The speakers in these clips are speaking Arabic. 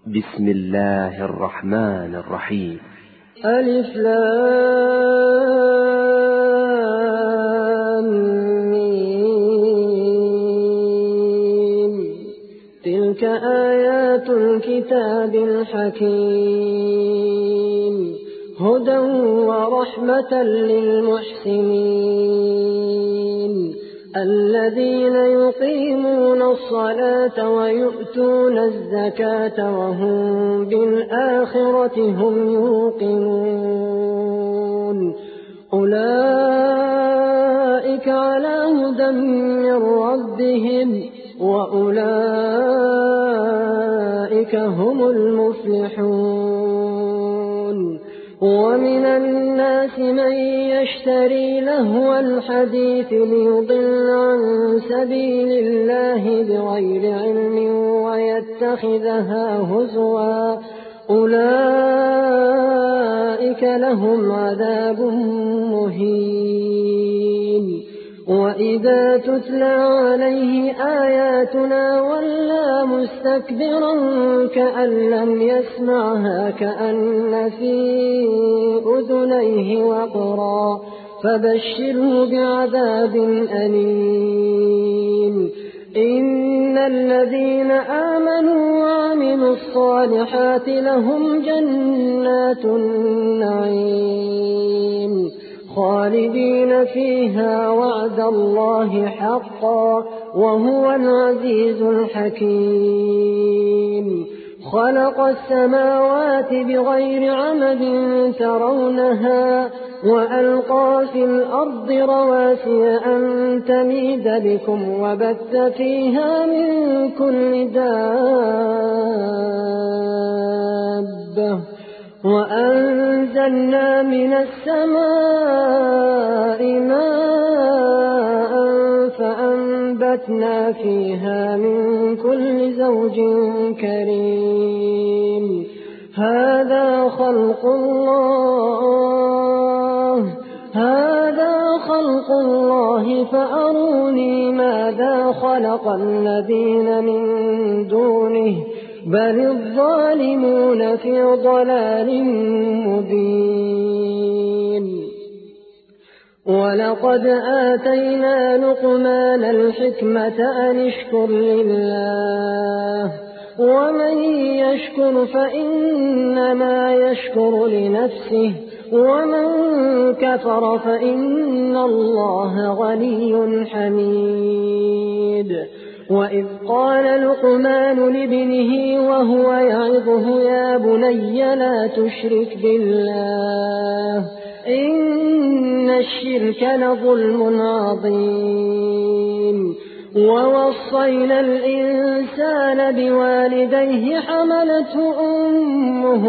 بسم الله الرحمن الرحيم. ألف لام ميم. تلك آيات الكتاب الحكيم هدى ورحمة للمحسنين الذين يقيمون الصلاة ويؤتون الزكاة وهم بالآخرة هم يوقنون أولئك على هدى من ربهم وأولئك هم المفلحون. ومن الناس من يشتري لهو الحديث ليضل عن سبيل الله بغير علم ويتخذها هزوا أولئك لهم عذاب مهين. وإذا تتلى عليه آياتنا ولى مستكبرا كأن لم يسمعها كأن في أذنيه وقرا فبشره بعذاب أليم. إن الذين آمنوا وعملوا الصالحات لهم جنات النعيم خالدين فيها وعد الله حقا وهو العزيز الحكيم. خلق السماوات بغير عمد ترونها وألقى في الأرض رواسي أن تميد بكم وبث فيها من كل دابة وأنزلنا من السماء ماء فأنبتنا فيها من كل زوج كريم. هذا خلق الله فأروني ماذا خلق الذين من دونه بل الظالمون في ضلال مبين. ولقد آتينا لقمان الحكمة أن اشكر لله ومن يشكر فإنما يشكر لنفسه ومن كفر فإن الله غني حميد. وإذ قال لقمان لابنه وهو يعظه يا بني لا تشرك بالله إن الشرك لظلم عظيم. ووصينا الإنسان بوالديه حملته أمه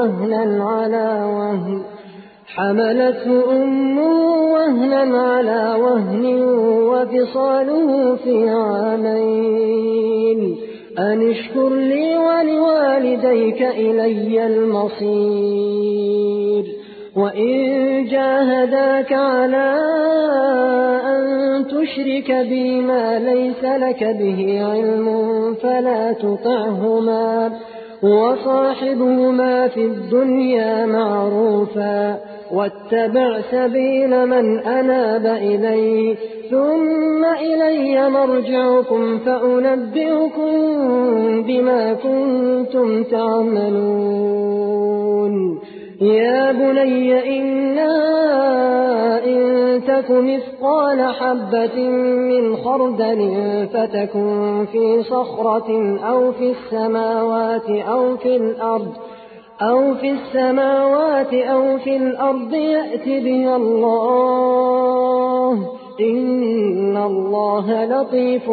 وهنا على وهن وفصاله في عامين أن اشكر لي ولوالديك إلي المصير. وإن جاهداك على أن تشرك بي ما ليس لك به علم فلا تطعهما وصاحبهما في الدنيا معروفا واتبع سبيل من أناب إلي ثم إلي مرجعكم فأنبئكم بما كنتم تعملون. يا بني إنها إن تك مثقال حبة من خردل فتكن في صخرة أو في السماوات أو في الأرض يأت بها الله إن الله لطيف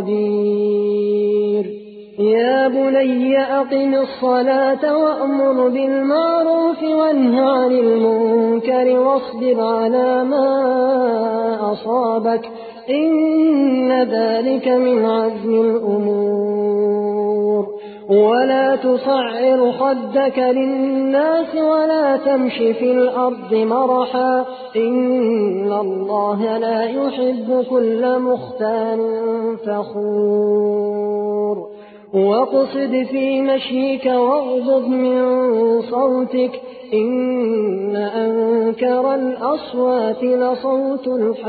خبير. يا بني أقم الصلاة وأمر بالمعروف وانه عن المنكر واصبر على ما أصابك إن ذلك من عزم الأمور. ولا تصعر خدك للناس ولا تمش في الأرض مرحا إن الله لا يحب كل مختال فخور. واقصد في مشيك واغضض من صوتك إن أنكر الأصوات لصوت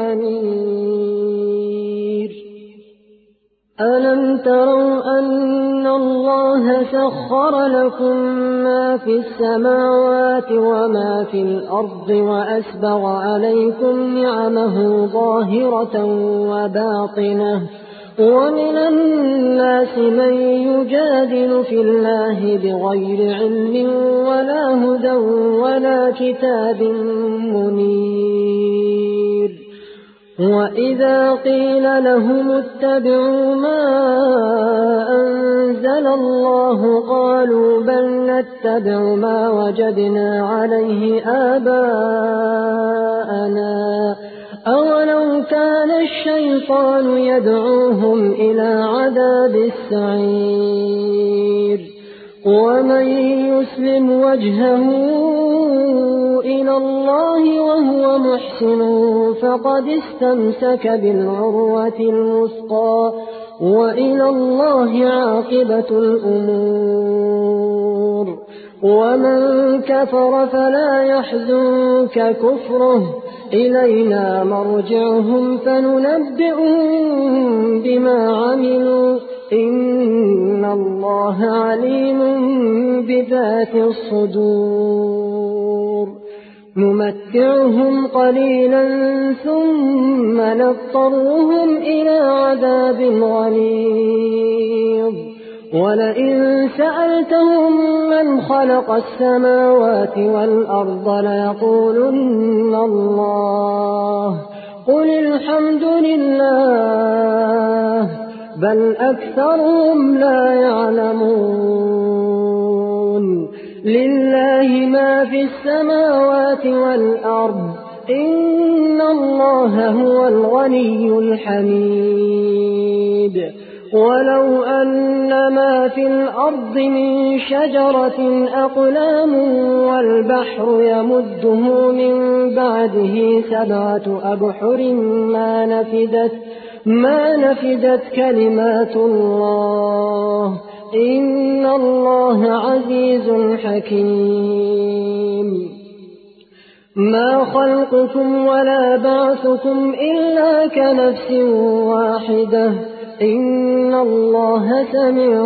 الحمير ألم تروا أن الله سخر لكم ما في السماوات وما في الأرض وأسبغ عليكم نعمه ظاهرة وباطنة ومن الناس من يجادل في الله بغير علم ولا هدى ولا كتاب منير وإذا قيل لهم اتبعوا ما أنزل الله قالوا بل نتبع ما وجدنا عليه آباءنا أولو كان الشيطان يدعوهم إلى عذاب السعير ومن يسلم وجهه إلى الله وهو محسن فقد استمسك بالعروة الوثقى وإلى الله عاقبة الأمور ومن كفر فلا يحزنك كفره إلينا مرجعهم فننبئهم بما عملوا إن الله عليم بذات الصدور نمتعهم قليلا ثم نضطرهم إلى عذاب غليظ ولئن سألتهم من خلق السماوات والأرض ليقولن الله قل الحمد لله بل أكثرهم لا يعلمون لله ما في السماوات والأرض إن الله هو الغني الحميد ولو أن ما في الأرض من شجرة أقلام والبحر يمده من بعده 7 أبحر ما نفدت كلمات الله إن الله عزيز حكيم ما خلقكم ولا بعثكم إلا كنفس واحدة إن الله سميع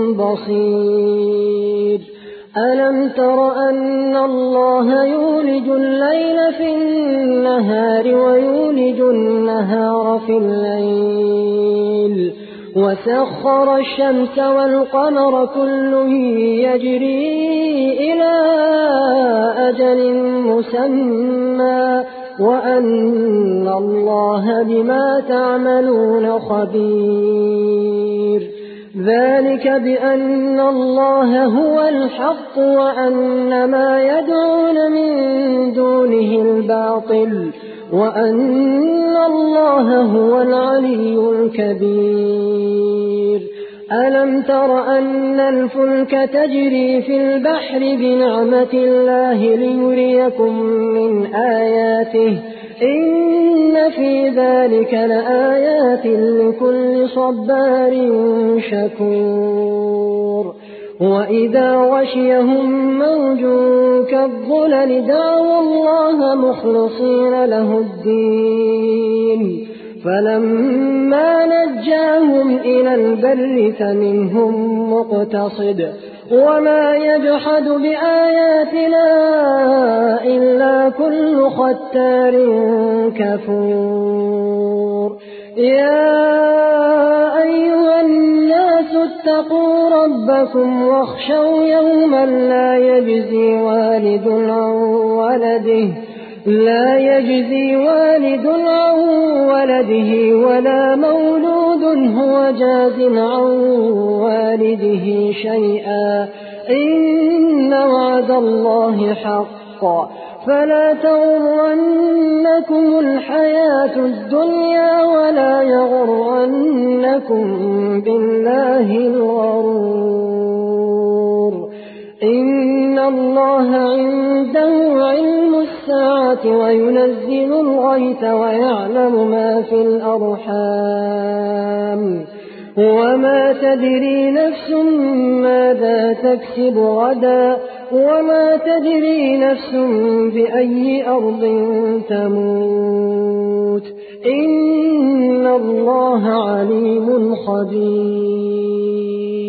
بصير ألم تر أن الله يولج الليل في النهار ويولج النهار في الليل وسخر الشمس والقمر كل يجري إلى أجل مسمى وأن الله بما تعملون خبير ذلك بأن الله هو الحق وأن ما يدعون من دونه الباطل وأن الله هو العلي الكبير ألم تر أن الفلك تجري في البحر بنعمة الله ليريكم من آياته إن في ذلك لآيات لكل صبار شكور وإذا غشيهم موج كالظلل دعوا الله مخلصين له الدين فلما نجاهم إلى البر فمنهم مقتصد وما يجحد بآياتنا إلا كل ختار كفور يا أيها الناس اتقوا ربكم واخشوا يوما لا يجزي والد عن ولده ولا مولود هو جاز عن والده شيئا إن وعد الله حق فلا تغرنكم الحياة الدنيا ولا يغرنكم بالله الغرور إن الله عنده علم الساعة وينزل الغيث ويعلم ما في الأرحام وما تدري نفس ماذا تكسب غدا وما تدري نفس بأي أرض تموت إن الله عليم خبير